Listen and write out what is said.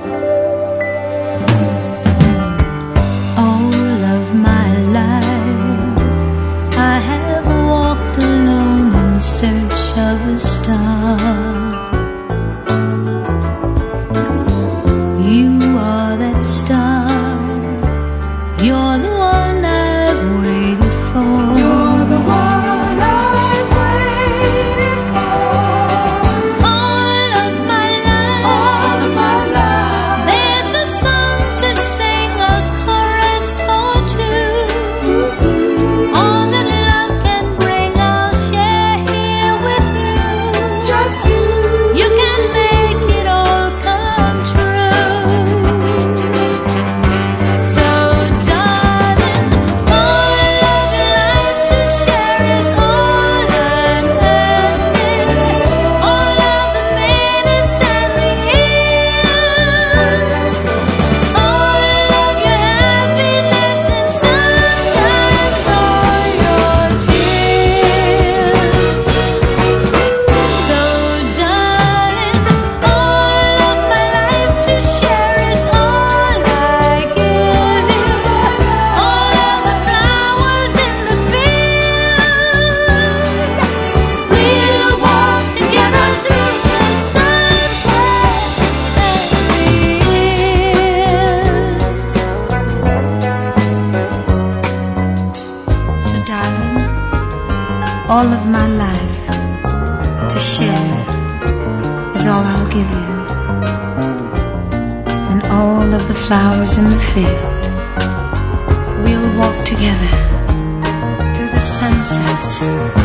All of my life I have walked alone in search of a star. You are that star. You're the one I've waited for. You're the one I've waited for. All of my life, all of my life. There's a song to sing, a chorus for two. All that love can bring, I'll share here with you. Just you. You can make it all come true. So all of my life to share is all I'll give you, and all of the flowers in the field. We'll walk together through the sunsets